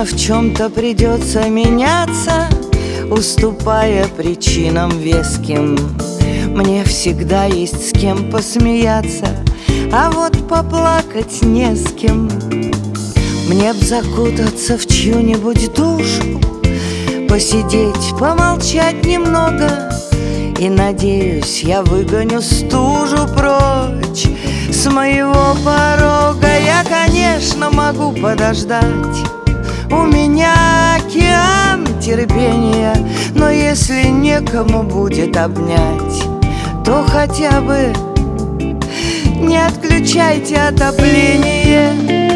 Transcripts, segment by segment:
Конечно, в чем-то придется меняться, уступая причинам веским. Мне всегда есть с кем посмеяться, а вот поплакать не с кем. Мне б закутаться в чью-нибудь душу, посидеть, помолчать немного, и, надеюсь, я выгоню стужу прочь с моего порога. Я, конечно, могу подождать, у меня океан терпения, но если некому будет обнять, то хотя бы не отключайте отопление.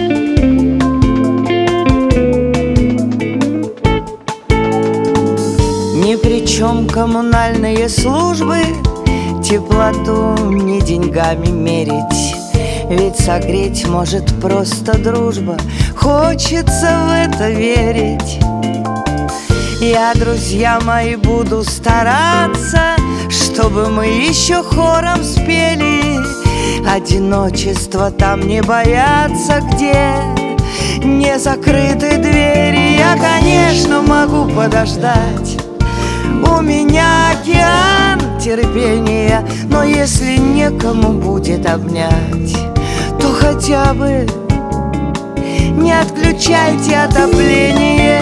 Ни при чем коммунальные службы, теплоту не деньгами мерить, ведь согреть может просто дружба. Хочется в это верить. Я, друзья мои, буду стараться, чтобы мы еще хором спели. Одиночество там не боятся, где не закрыты двери. Я, конечно, могу подождать, у меня океан терпения, но если некому будет обнять, то хотя бы не отключайте отопление.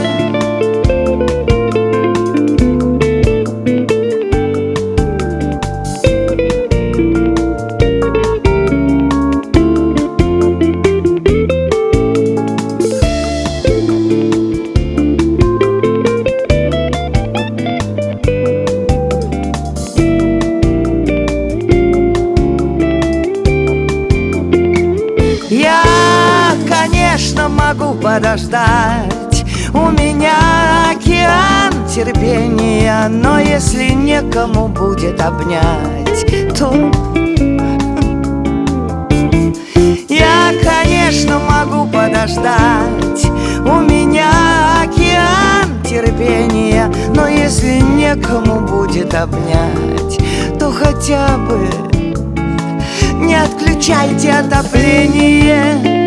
Я, конечно, могу подождать, у меня океан терпения, но если некому будет обнять, то я, конечно, могу подождать, у меня океан терпения, но если некому будет обнять, то хотя бы не отключайте отопление.